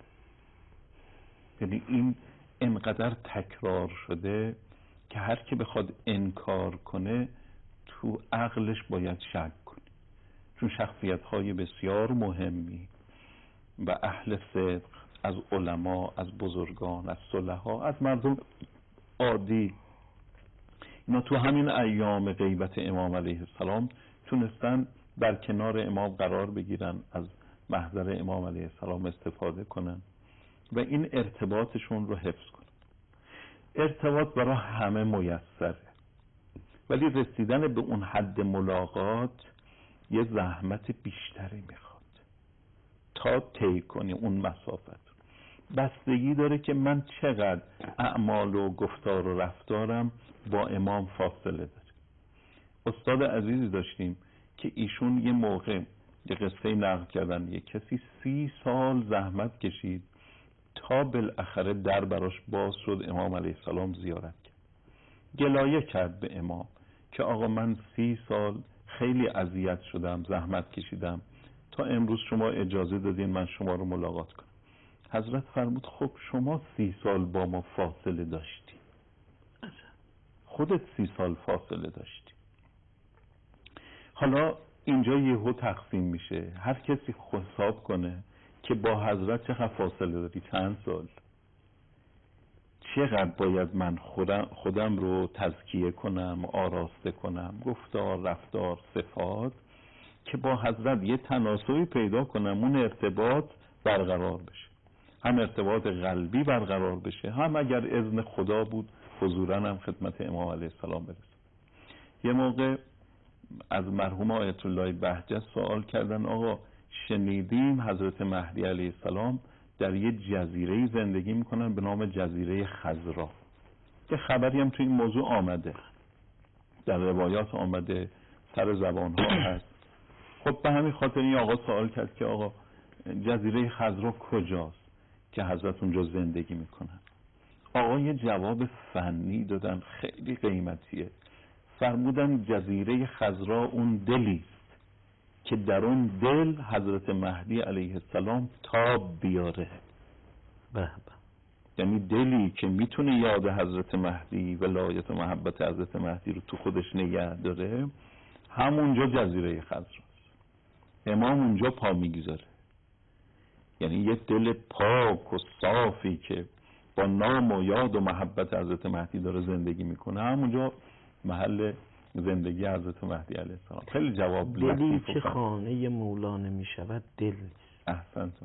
یعنی این انقدر تکرار شده که هر کی بخواد انکار کنه تو عقلش باید شک کنه، چون شخصیت های بسیار مهمی و اهل صدق از علما، از بزرگان، از صلحا، از مردم عادی، اینا تو همین ایام غیبت امام علیه السلام تونستن در کنار امام قرار بگیرن، از محضر امام علیه السلام استفاده کنن و این ارتباطشون رو حفظ کنن. ارتباط برای همه میسره، ولی رسیدن به اون حد ملاقات یه زحمت بیشتری میخواد تا طی کنی اون مسافت. بستگی داره که من چقدر اعمال و گفتار و رفتارم با امام فاصله داره. استاد عزیزی داشتیم که ایشون یه موقع یه قصه نقل کردن، یه کسی سی سال زحمت کشید تا بالاخره در براش باز شد، امام علیه السلام زیارت کرد. گلایه کرد به امام که آقا من سی سال خیلی اذیت شدم، زحمت کشیدم، تا امروز شما اجازه دادین من شما رو ملاقات کنم. حضرت فرمود خب شما سی سال با ما فاصله داشتی، خودت سی سال فاصله داشتی. حالا اینجا یهو تقسیم میشه، هر کسی حساب کنه که با حضرت چقدر فاصله داری، چند سال، چقدر باید من خودم, خودم رو تزکیه کنم، آراسته کنم، گفتار، رفتار، صفات، که با حضرت یه تناسبی پیدا کنم، اون ارتباط برقرار بشه، هم ارتباط قلبی برقرار بشه، هم اگر اذن خدا بود حضوراً هم خدمت امام علیه السلام برسه. یه موقع از مرحوم آیت الله بهجت سوال کردن آقا شنیدیم حضرت مهدی علیه السلام در یه جزیره زندگی میکنن به نام جزیره خضرا، که خبری هم تو این موضوع آمده، در روایات آمده، سر زبان ها هست. خب به همین خاطر این آقا سوال کرد که آقا جزیره خضرا کجاست که حضرت اونجا زندگی میکنن؟ آقا یه جواب فنی دادن خیلی قیمتیه، فرمودن جزیره خضرا اون دلی که در اون دل حضرت مهدی علیه السلام تاب بیاره. به به. یعنی دلی که میتونه یاد حضرت مهدی، ولایت و محبت حضرت مهدی رو تو خودش نگه داره، همونجا جزیره خضراست. امام اونجا پا میگذاره. یعنی یه دل پاک و صافی که با نام و یاد و محبت حضرت مهدی داره زندگی میکنه، همونجا محل زندگی حضرت مهدی علیه السلام. خیلی جواب دلی که خانه مولا نمیشود دل نیست. احسنت.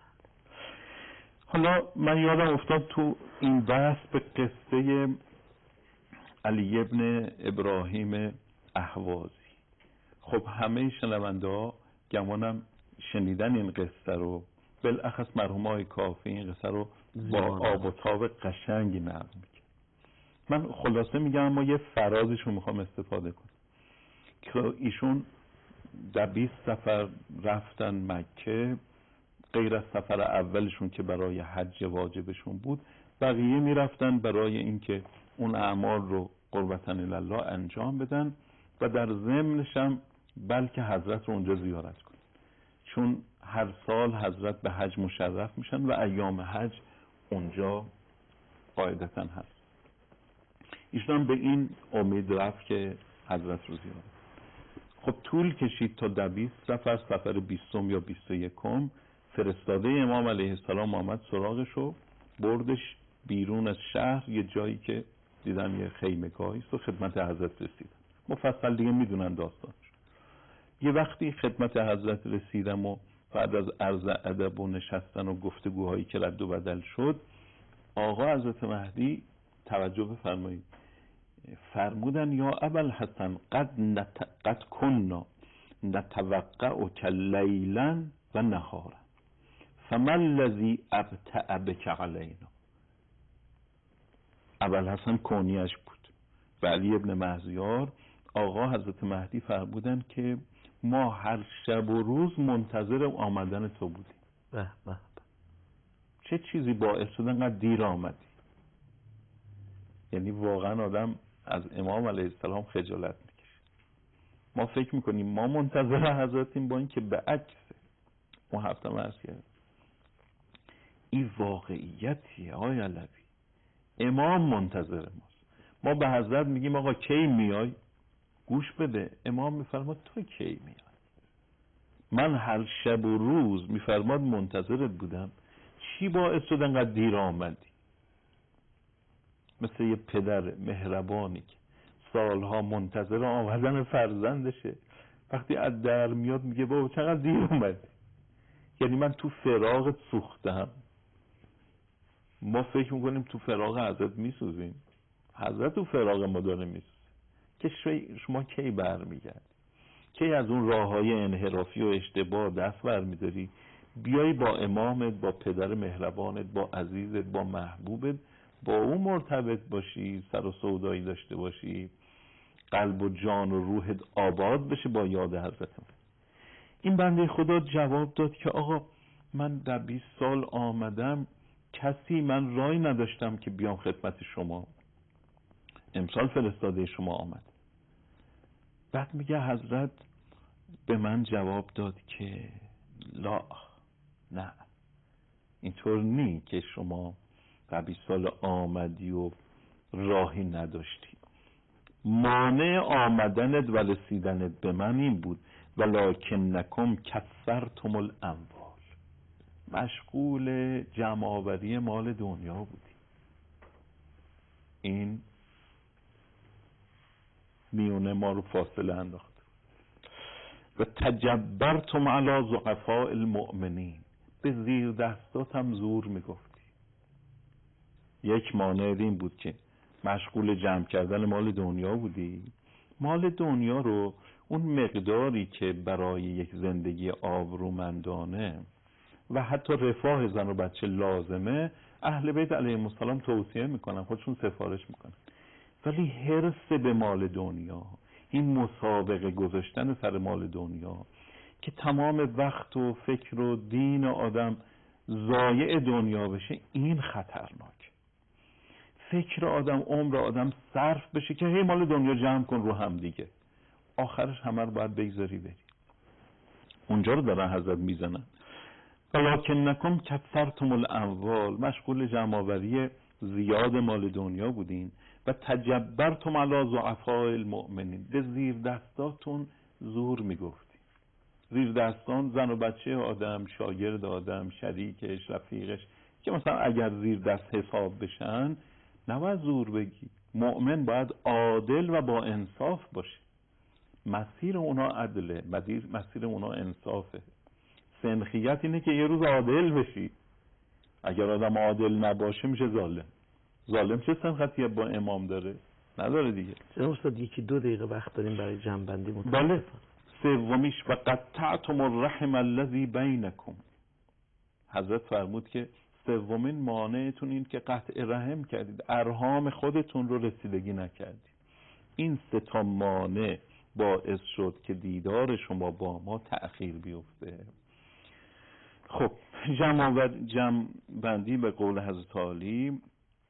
حالا من یادم افتاد تو این بحث به قصه علی ابن ابراهیم اهوازی. خب همه شنونده ها گمانم شنیدن این قصه رو، بالاخص مرحوم های کافی این قصه رو با آب و تاب قشنگی نقل میکنه. من خلاصه میگم ما یه فرازش رو میخوام استفاده کنم که ایشون در بیست سفر رفتن مکه، غیر از سفر اولشون که برای حج واجبشون بود، بقیه میرفتن برای اینکه اون اعمال رو قربتن الله انجام بدن و در ضمنش هم بلکه حضرت رو اونجا زیارت کنن، چون هر سال حضرت به حج مشرف میشن و ایام حج اونجا قاعدتا هست. ایشون به این امید رفت که حضرت رو زیارت. خب طول کشید تا در بیست سفر، سفر بیستم یا بیست و یکم فرستاده امام علیه السلام آمد سراغش و بردش بیرون از شهر، یه جایی که دیدن یه خیمه‌گاهی است و خدمت حضرت رسیدن. مفصل دیگه میدونن داستانش. یه وقتی خدمت حضرت رسیدم و بعد از عرض ادب و نشستن و گفتگوهایی که رد و بدل شد، آقا حضرت مهدی توجه بفرمایید فرمودن یا ابوالحسن قد نت... قد کنا نتوقع لیلا و نهارا فما الذی ابطأ بک علینا. ابوالحسن کنیش بود و علی ابن مهزیار. آقا حضرت مهدی فرمودن که ما هر شب و روز منتظر آمدن تو بودیم. به به. چه چیزی باعث شد انقدر دیر آمدی؟ یعنی واقعا آدم از امام علیه السلام خجالت میکشه. ما فکر میکنیم ما منتظر حضرتیم، با این که به عکسه. ما هفته مرز کرد این واقعیتیه آقای علوی. امام منتظر ماست. ما به حضرت میگیم آقا کی میای؟ گوش بده، امام میفرماد تو کی میای؟ من هر شب و روز میفرماد منتظرت بودم، چی باعث شد انقدر دیر آمدی؟ مثل یه پدر مهربانی که سالها منتظر آمدن فرزندشه، وقتی از در میاد میگه بابا چقدر دیر اومدی. یعنی من تو فراغت سوختم. ما فکر میکنیم تو فراغ حضرت میسوزیم، حضرت تو فراغ ما داره میسوزه. که شما کی برمیگردی؟ کی از اون راه های انحرافی و اشتباه دست برمیداری بیای با امامت، با پدر مهربانت، با عزیزت، با محبوبت، با اون مرتبط باشی، سر و سودایی داشته باشی، قلب و جان و روحت آباد بشه با یاد حضرت. این بنده خدا جواب داد که آقا من در بیست سال آمدم، کسی من رای نداشتم که بیام خدمت شما، امسال فرستاده شما آمد. بعد میگه حضرت به من جواب داد که لا، نه اینطور نی که شما در بیست سال آمدی و راهی نداشتی. مانع آمدنت و رسیدنت به من این بود ولکن نکم کثرتم الاموال. مشغول جمع آوری مال دنیا بودیم. این میونه ما رو فاصله انداخت. و تجبرتم علی ضعفاء المؤمنین، به زیر دستاتم زور میگفتی. یک مانع این بود که مشغول جمع کردن مال دنیا بودی. مال دنیا رو اون مقداری که برای یک زندگی آبرومندانه و حتی رفاه زن و بچه لازمه، اهل بیت علیهم السلام توصیه میکنن، خودشون سفارش میکنن. ولی حرص به مال دنیا، این مسابقه گذاشتن سر مال دنیا که تمام وقت و فکر و دین آدم ضایع دنیا بشه، این خطرناک. فکر آدم، عمر آدم صرف بشه که هی مال دنیا جمع کن رو هم دیگه، آخرش همه رو باید بگذاری بری. اونجا رو دارن حضرت میزنن. ولکنکم کثرتم الاموال، مشغول جمع آوری زیاد مال دنیا بودین. و تجبرتم علی ضعفاء المؤمنین، به زیر دستاتون زور میگفتی. زیر دستان زن و بچه آدم، شاگرد آدم، شریکش، رفیقش که مثلا اگر زیر دست حساب بشن نباید زور بگی. مؤمن باید عادل و با انصاف باشه. مسیر اونا عدله، مسیر اونا انصافه. سنخیت اینه که یه روز عادل بشی. اگر آدم عادل نباشه میشه ظالم. ظالم چه سنخیتی با امام داره؟ نداره دیگه. جناب استاد یکی دو دقیقه وقت داریم برای جمع‌بندی. بله. سومیش و قطعتم الرحم الذی بینکم، حضرت فرمود که سومین مانعتون این که قطع رحم کردید، ارحام خودتون رو رسیدگی نکردید. این سه تا مانع باعث شد که دیدار شما با ما تأخیر بیفته. خب جمع و جمع بندی به قول حضرت علی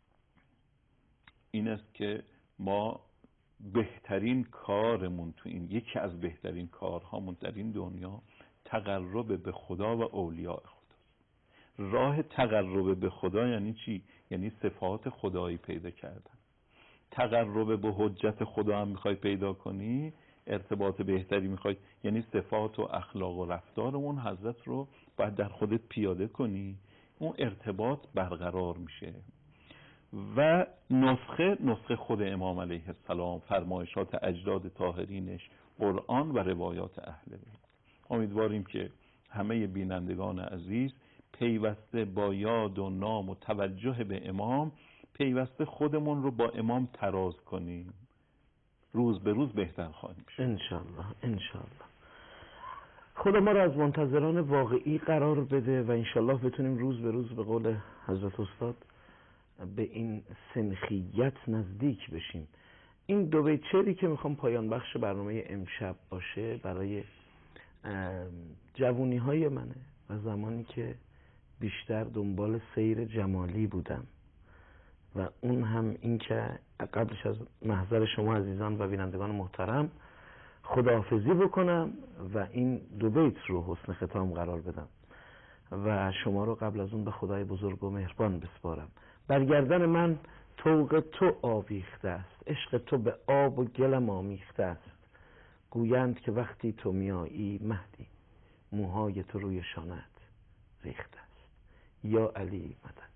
این است که ما بهترین کارمون تو این، یکی از بهترین کارهامون در این دنیا تقرب به خدا و اولیاء خدا. راه تقرب به خدا یعنی چی؟ یعنی صفات خدایی پیدا کردن. تقرب به حجت خدا هم میخوای پیدا کنی، ارتباط بهتری میخوای، یعنی صفات و اخلاق و رفتار اون حضرت رو باید در خودت پیاده کنی، اون ارتباط برقرار میشه. و نسخه نسخه خود امام علیه السلام، فرمایشات اجداد طاهرینش، قرآن و روایات اهل بیت. امیدواریم که همه بینندگان عزیز پیوسته با یاد و نام و توجه به امام، پیوسته خودمون رو با امام تراز کنیم. روز به روز بهتر خواهیم شد انشالله. انشالله خدا ما رو از منتظران واقعی قرار بده و انشالله بتونیم روز به روز به قول حضرت استاد به این سنخیت نزدیک بشیم. این دو بیت شعری که میخوام پایان بخش برنامه امشب باشه برای جوونی های منه و زمانی که بیشتر دنبال سیر جمالی بودم و اون هم این که قبلش از محضر شما عزیزان و بینندگان محترم خداحافظی بکنم و این دو بیت رو حسن ختام قرار بدم و شما رو قبل از اون به خدای بزرگ و مهربان بسپارم. برگردن من طوق تو آویخته است، عشق تو به آب و گلم آمیخته است. گویند که وقتی تو میایی مهدی، موهای تو روی شانت ریخته است. یا علی مدد.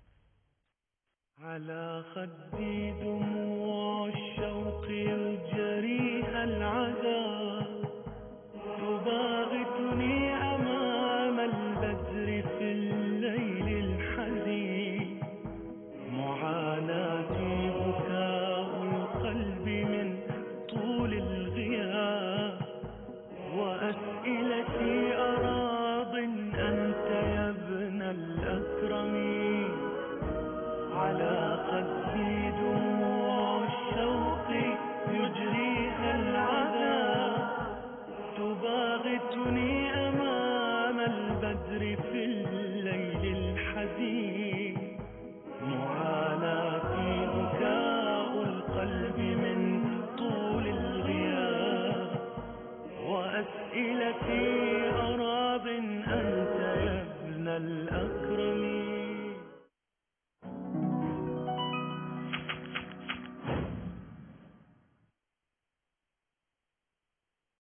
على خدي دموع الشوق يجريها العذاب، تباغتني أمام البدر في الليل الحزين. معاناتي بكاء القلب من طول الغياب، وأسئلتي أراض أنت يا ابن الأكرمين. على خدي دموع الشوق يجريها العذاب، تباغتني أمام البدر في الليل الحزين. معاناتي بكاء القلب من طول الغياب، وأسئلتي